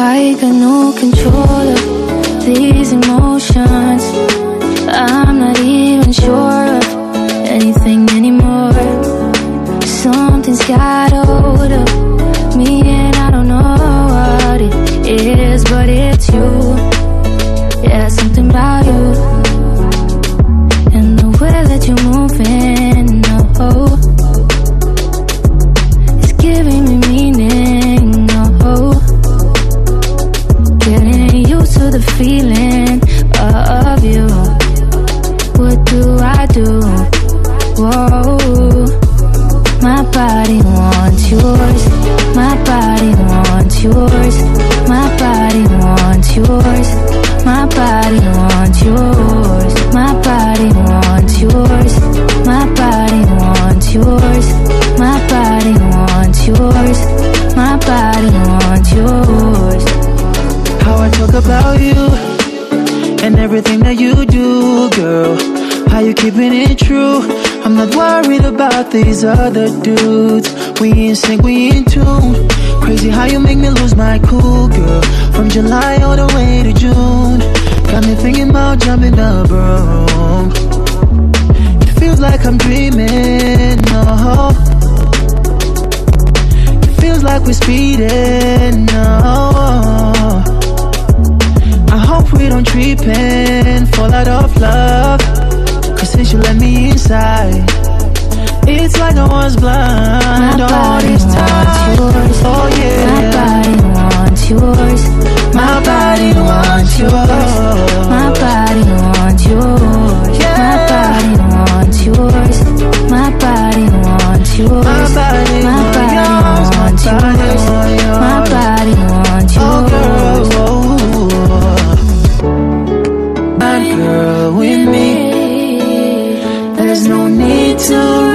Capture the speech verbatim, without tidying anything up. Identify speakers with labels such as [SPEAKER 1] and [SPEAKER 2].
[SPEAKER 1] I got no control of these emotions. I'm not even sure of anything anymore. Something's got hold of me and I don't know what it is, but it's you. Yeah, something about you and the way that you're moving. Oh, it's giving me meaning. Oh, getting used to the feeling of you. What do I do? Whoa, my body wants yours. My body wants yours. My body wants yours. My body wants yours. My body wants yours. My body wants yours. My body wants yours. My body wants yours.
[SPEAKER 2] How I talk about you and everything that you do, girl. How you keeping it true. I'm not worried about these other dudes. We in sync, we in tune. Crazy how you make me lose my cool, girl. From July all the way to June. Got me thinking about jumping the broom. It feels like I'm dreaming, oh. It feels like we're speeding, oh. I hope we don't trip and fall out of love. Cause since you let me inside, it's like I was blind all this time. Oh yeah.
[SPEAKER 1] My body wants yours.
[SPEAKER 2] My body wants yours.
[SPEAKER 1] My body wants yours. My body wants yours. My body wants yours.
[SPEAKER 2] My body
[SPEAKER 1] wants yours. My body wants yours.
[SPEAKER 2] My girl with me, there's no need to